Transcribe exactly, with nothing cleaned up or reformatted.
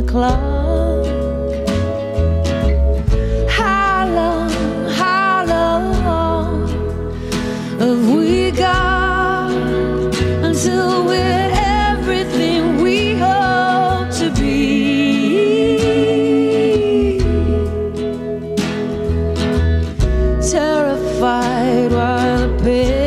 clock. How long, how long have we got until we're everything we hope to be? Terrified while the pain